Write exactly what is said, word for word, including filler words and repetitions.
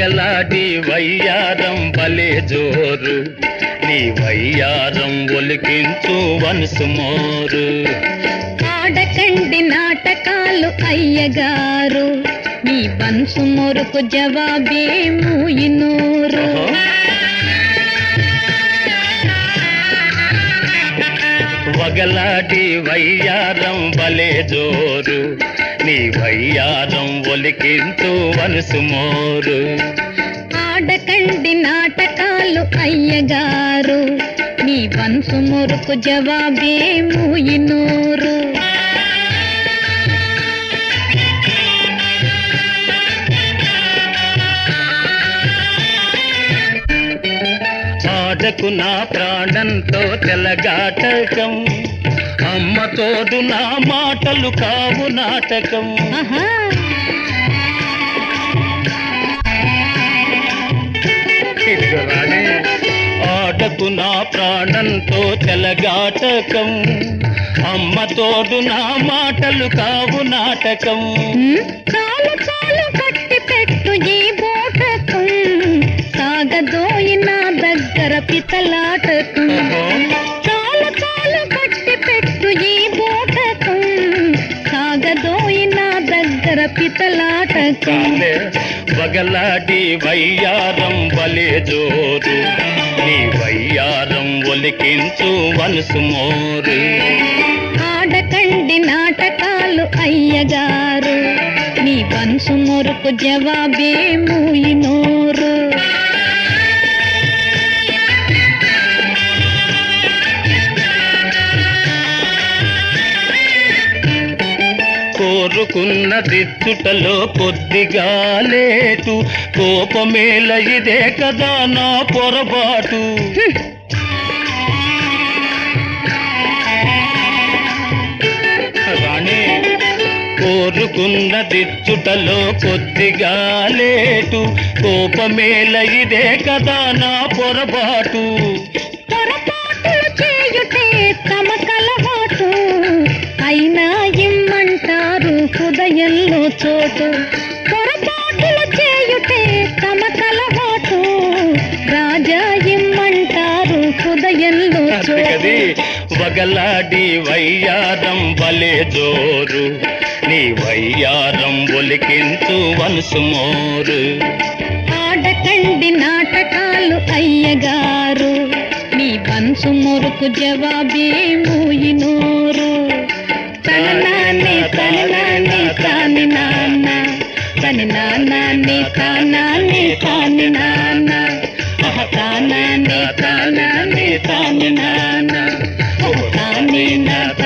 వగలాడి వయ్యారం బలే జోరు నీ వయ్యారం ఒలికించు వన్సు మోరు ఆడకండి నాటకాలు అయ్యగారు మీ వన్సు మోరుకు జవాబే మూయినూరు వగలాడి వయ్యారం బలే జోరు నీ వయ్యారం ఒలికించు వన్సు మోరు ఆడకండి నాటకాలు అయ్యగారు మీ వన్సు మోరుకు జవాబే మూయినూరు ఆడకు నా ప్రాణంతో తెలగాటకం అమ్మ తోడు నా మాటలు కావు నాటకం ఆహా ఆడకు నా ప్రాణంతో తెలగాటకం అమ్మ తోడు నా మాటలు కావు నాటకం చాలు చాలు కట్టి పెట్టు ఈ బోటకం సాగదోయి నా దగ్గర పితలాటకం చాలు చాలు కట్టి పెట్టు ఈ బోటకం సాగదోయి నా దగ్గర పితలాటకం వగలాడి వయ్యారం బలే జోరు నీ వయ్యారం ఒలికించు వన్సు మోరు ఆడకండి నాటకాలు అయ్యగారు మీ వన్సు మోరుకు జవాబే మూయినూరు కోరుకున్న దిచ్చుటలో కొద్దిగా లేటు కోపమేల ఇదే కదా నా పొరపాటు రాణి కోరుకున్న దిచ్చుటలో కొద్దిగా లేటు కోపమేల ఇదే కదా నా పొరపాటు పొరపాటులు చేయుటే తమ కలవాటు అయినా ఇమ్మంటారు హృదయంలో చోటు పొరపాటులు చేయుటే తమ కలవాటు రాజా ఇమ్మంటారు హృదయంలో చోటు వగలాడి వయ్యారం బలే జోరు నీ వయ్యారం ఒలికించు వన్సు మోరు ఆడకండి నాటకాలు అయ్యగారు మీ వన్సు మోరుకు జవాబే మూయినూరు తననాన్ని తననాన్ని తాని నాన్న తని నాన్నాన్ని తానాన్ని తాని నాన్న తానాన్ని తానాన్ని తాని నాన్న తాని నా